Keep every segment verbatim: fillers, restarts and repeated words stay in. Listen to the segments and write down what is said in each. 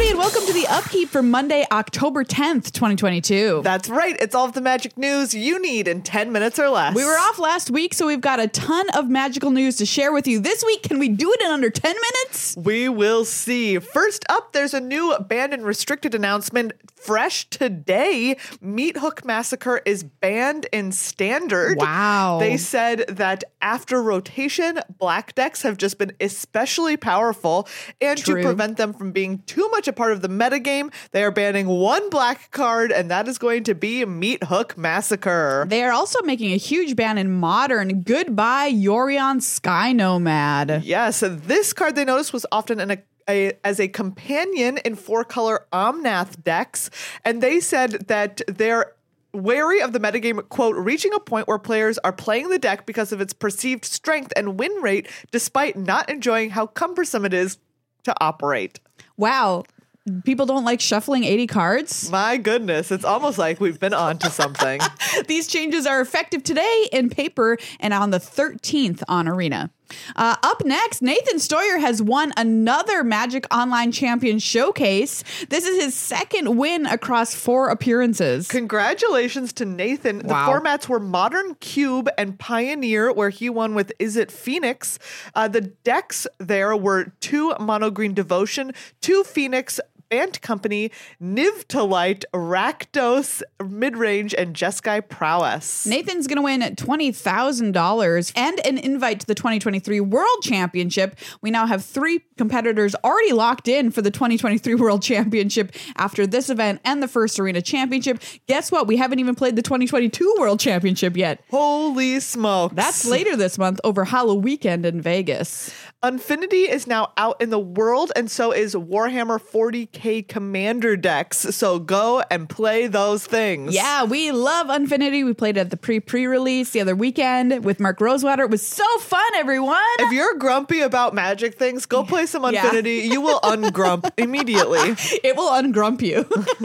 and welcome to the Upkeep for Monday, October tenth, twenty twenty-two. That's right. It's all of the magic news you need in ten minutes or less. We were off last week, so we've got a ton of magical news to share with you. This week, can we do it in under ten minutes? We will see. First up, there's a new banned and restricted announcement. Fresh today, Meat Hook Massacre is banned in Standard. Wow. They said that after rotation, black decks have just been especially powerful, and True. to prevent them from being too much a part of the metagame, they are banning one black card, and that is going to be Meat Hook Massacre. They are also making a huge ban in Modern. Goodbye, Yorion Sky Nomad. Yes, this card they noticed was often in a A, as a companion in four-color Omnath decks, and they said that they're wary of the metagame, quote, reaching a point where players are playing the deck because of its perceived strength and win rate, despite not enjoying how cumbersome it is to operate. Wow. People don't like shuffling eighty cards? My goodness, it's almost like we've been on to something. These changes are effective today in paper and on the thirteenth on Arena. Uh, up next, Nathan Stoyer has won another Magic Online Champion Showcase. This is his second win across four appearances. Congratulations to Nathan. Wow. The formats were Modern, Cube, and Pioneer, where he won with Is It Phoenix. Uh, the decks there were two Mono Green Devotion, two Phoenix, Bant Company, Niv-to-Light, Rakdos, Midrange, and Jeskai Prowess. Nathan's going to win twenty thousand dollars and an invite to the twenty twenty-three World Championship. We now have three competitors already locked in for the twenty twenty-three World Championship after this event and the first Arena Championship. Guess what? We haven't even played the twenty twenty-two World Championship yet. Holy smokes. That's later this month over Halloween weekend in Vegas. Infinity is now out in the world, and so is Warhammer forty K Commander decks. So go and play those things. Yeah, we love Infinity. We played it at the pre-pre-release the other weekend with Mark Rosewater. It was so fun, everyone. If you're grumpy about Magic things, go play some Yeah. Infinity. You will ungrump immediately. It will ungrump you.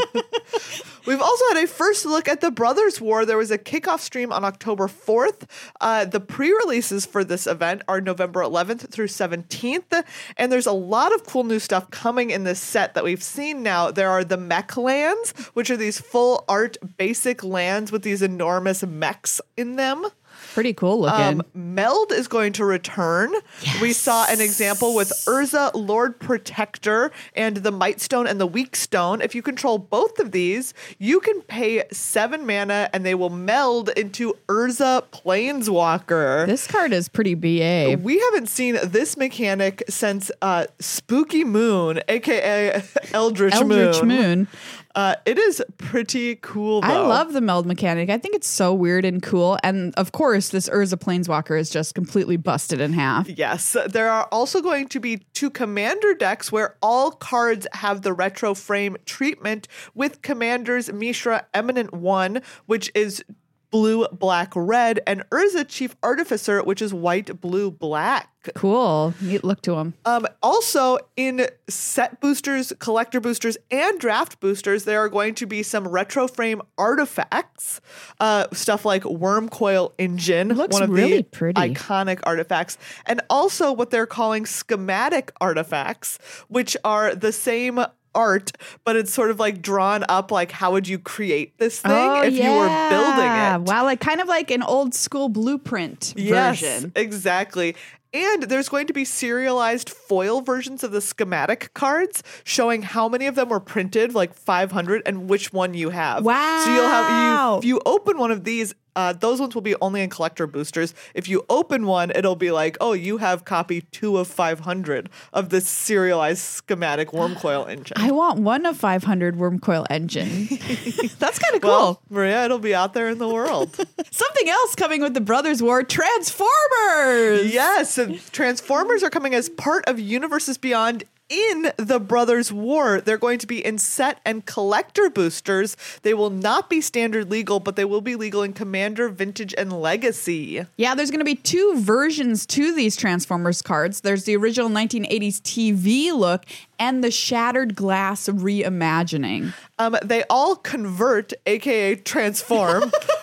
We've also had a first look at the Brothers War. There was a kickoff stream on October fourth. Uh, the pre-releases for this event are November eleventh through seventeenth. And there's a lot of cool new stuff coming in this set that we've seen now. There are the mech lands, which are these full art basic lands with these enormous mechs in them. Pretty cool looking. Um, Meld is going to return. Yes. We saw an example with Urza, Lord Protector, and the Might Stone and the Weak Stone. If you control both of these, you can pay seven mana and they will meld into Urza Planeswalker. This card is pretty B A. We haven't seen this mechanic since uh, Spooky Moon, aka Eldritch, Eldritch Moon. Moon. Uh, it is pretty cool, though. I love the meld mechanic. I think it's so weird and cool. And of course, this Urza Planeswalker is just completely busted in half. Yes, there are also going to be two commander decks where all cards have the retro frame treatment with Commander's Mishra Eminent One, which is blue, black, red, and Urza Chief Artificer, which is white, blue, black. Cool. Neat look to him. Um, also, in set boosters, collector boosters, and draft boosters, there are going to be some retro frame artifacts. Uh, stuff like Worm Coil Engine, Looks one of really the pretty. iconic artifacts. And also what they're calling schematic artifacts, which are the same art, but it's sort of like drawn up like how would you create this thing Oh, if yeah. you were building it. Wow, like kind of like an old school blueprint Yes, version. exactly. And there's going to be serialized foil versions of the schematic cards showing how many of them were printed, like five hundred, and which one you have. Wow. So you'll have, you, if you open one of these, uh, those ones will be only in collector boosters. If you open one, it'll be like, oh, you have copy two of five hundred of this serialized schematic Worm Coil Engine. I want one of five hundred Worm Coil Engine. That's kind of cool. Well, Maria, it'll be out there in the world. Something else coming with the Brothers War, Transformers. Yes, and Transformers are coming as part of Universes Beyond in the Brothers War. They're going to be in set and collector boosters. They will not be standard legal, but they will be legal in Commander, Vintage, and Legacy. Yeah, there's going to be two versions to these Transformers cards. There's the original nineteen eighties T V look and the Shattered Glass reimagining. Um, they all convert, aka transform,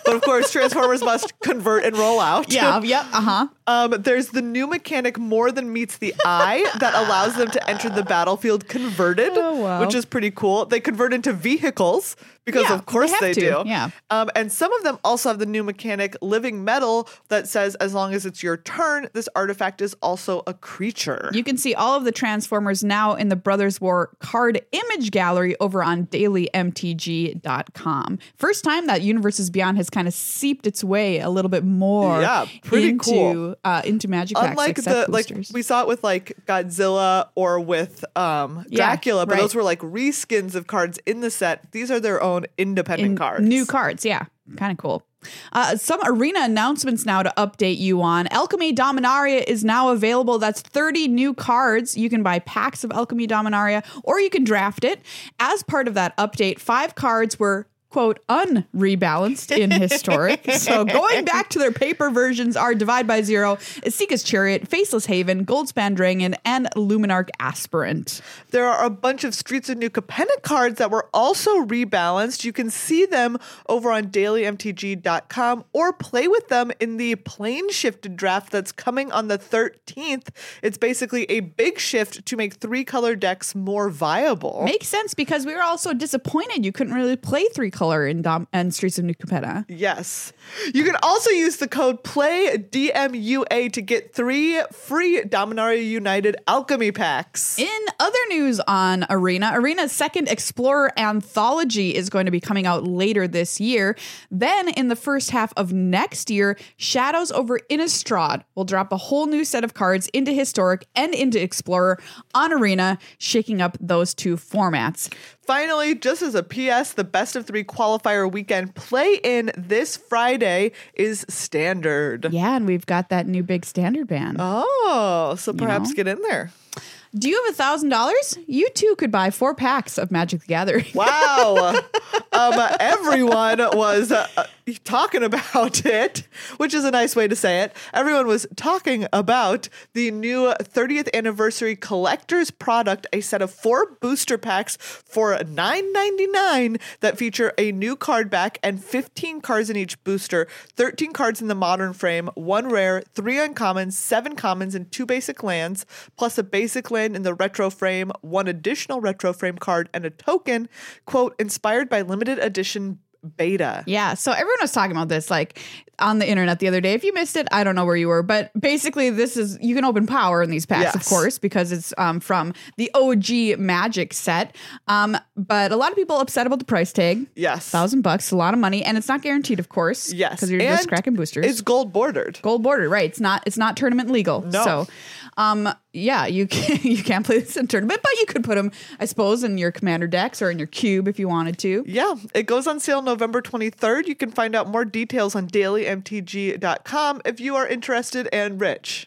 But of course, Transformers must convert and roll out. Yeah, yep, uh-huh. Um, there's the new mechanic More Than Meets the Eye that allows them to enter the battlefield converted, Oh, wow. which is pretty cool. They convert into vehicles because Yeah, of course they they, have to, do. yeah. Um, and some of them also have the new mechanic Living Metal that says as long as it's your turn, this artifact is also a creature. You can see all of the Transformers now in the Brothers War card image gallery over on daily M T G dot com. First time that Universes Beyond has kind of seeped its way a little bit more Yeah, pretty into, cool. uh, into Magic packs, Unlike like set the like boosters. we saw it with like Godzilla or with um, Yeah, Dracula, but right. those were like reskins of cards in the set. These are their own independent In cards. New cards, yeah. Kind of cool. Uh, some arena announcements now to update you on. Alchemy Dominaria is now available. That's thirty new cards. You can buy packs of Alchemy Dominaria or you can draft it. As part of that update, five cards were quote, unrebalanced in historic. So going back to their paper versions are Divide by Zero, Esika's Chariot, Faceless Haven, Goldspan Dragon, and Luminarch Aspirant. There are a bunch of Streets of New Capenna cards that were also rebalanced. You can see them over on daily M T G dot com or play with them in the plane shifted draft that's coming on the thirteenth. It's basically a big shift to make three color decks more viable. Makes sense because we were also disappointed you couldn't really play three color in Dom- and Streets of New Capenna. Yes. You can also use the code play D M U A to get three free Dominaria United Alchemy packs. In other news on Arena, Arena's second Explorer anthology is going to be coming out later this year. Then in the first half of next year, Shadows over Innistrad will drop a whole new set of cards into Historic and into Explorer on Arena, shaking up those two formats. Finally, just as a P S, the best of three qualifier weekend play-in this Friday is standard. Yeah, and we've got that new big standard ban. Oh, so perhaps know? get in there. Do you have a thousand dollars? You too could buy four packs of Magic the Gathering. Wow. um, everyone was uh, talking about it, which is a nice way to say it. Everyone was talking about the new thirtieth anniversary collector's product, a set of four booster packs for nine ninety-nine that feature a new card back and fifteen cards in each booster, thirteen cards in the modern frame, one rare, three uncommons, seven commons, and two basic lands, plus a basic land in the retro frame, one additional retro frame card, and a token, quote, inspired by limited edition beta. Yeah, so everyone was talking about this like on the internet the other day. If you missed it, I don't know where you were, but basically this is, you can open power in these packs, Yes. of course, because it's um, from the O G Magic set. Um, but a lot of people upset about the price tag. Yes. Thousand bucks, a lot of money, and it's not guaranteed, of course. Yes. Because you're And just cracking boosters. It's gold bordered. Gold border, right? It's not. It's not tournament legal. No. So, um, yeah, you can, you can't play this in tournament, but you could put them, I suppose, in your commander decks or in your cube if you wanted to. Yeah, it goes on sale November twenty-third. You can find out more details on daily M T G dot com if you are interested and rich.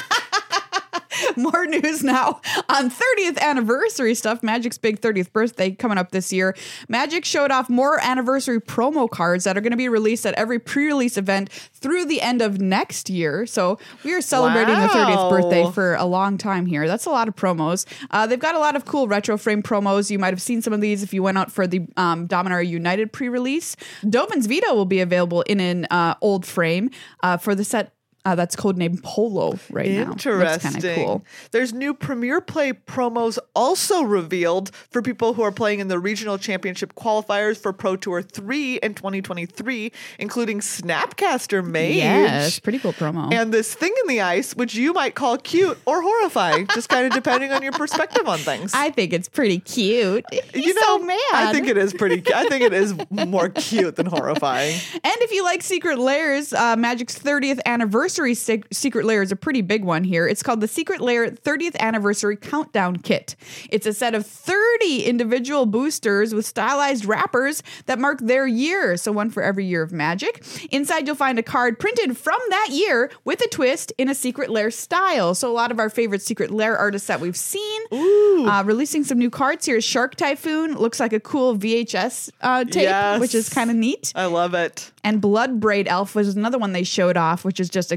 More news now on thirtieth anniversary stuff. Magic's big thirtieth birthday coming up this year. Magic showed off more anniversary promo cards that are going to be released at every pre-release event through the end of next year. So we are celebrating Wow. the thirtieth birthday for a long time here. That's a lot of promos. Uh, they've got a lot of cool retro frame promos. You might have seen some of these if you went out for the um, Dominaria United pre-release. Dovin's Veto will be available in an uh, old frame uh, for the set. Uh, that's codenamed Polo right now. Interesting. Looks kind of cool. There's new Premier Play promos also revealed for people who are playing in the regional championship qualifiers for Pro Tour three in twenty twenty-three, including Snapcaster Mage. Yes, pretty cool promo. And this thing in the ice, which you might call cute or horrifying, just kind of depending on your perspective on things. I think it's pretty cute. He's you know, so mad. I think it is pretty. I think it is more cute than horrifying. And if you like Secret Lairs, uh, Magic's thirtieth anniversary se- Secret Lair is a pretty big one here. It's called the Secret Lair thirtieth Anniversary Countdown Kit. It's a set of thirty individual boosters with stylized wrappers that mark their year. So one for every year of Magic. Inside, you'll find a card printed from that year with a twist in a Secret Lair style. So a lot of our favorite Secret Lair artists that we've seen uh, releasing some new cards. Here's Shark Typhoon. Looks like a cool V H S uh, tape, Yes. which is kind of neat. I love it. And Blood Braid Elf was another one they showed off, which is just a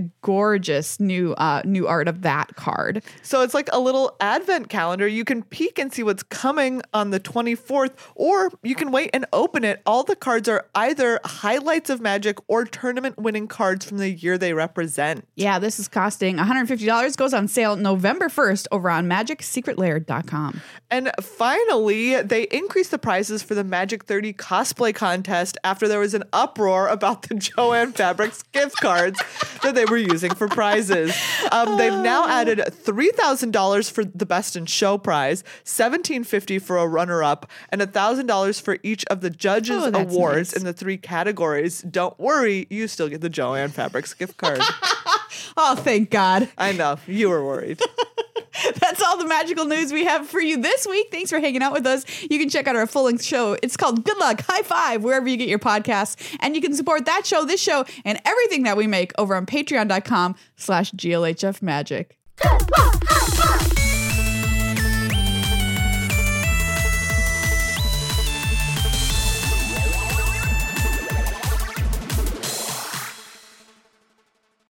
the gorgeous new uh, new art of that card. So it's like a little advent calendar. You can peek and see what's coming on the twenty-fourth, or you can wait and open it. All the cards are either highlights of Magic or tournament winning cards from the year they represent. Yeah, this is costing one hundred fifty dollars. Goes on sale November first over on magic secret lair dot com. And finally, they increased the prices for the Magic thirty cosplay contest after there was an uproar about the Joanne Fabrics gift cards that they were using for prizes. Um, they've now added three thousand dollars for the best in show prize, seventeen fifty for a runner-up, and one thousand dollars for each of the judges' Oh, that's awards nice. in the three categories. Don't worry, you still get the Joanne Fabrics gift card. Oh, thank God. I know, you were worried. That's all the magical news we have for you this week. Thanks for hanging out with us. You can check out our full-length show. It's called Good Luck High Five, wherever you get your podcasts. And you can support that show, this show, and everything that we make over on patreon dot com slash G L H F Magic. Good luck, high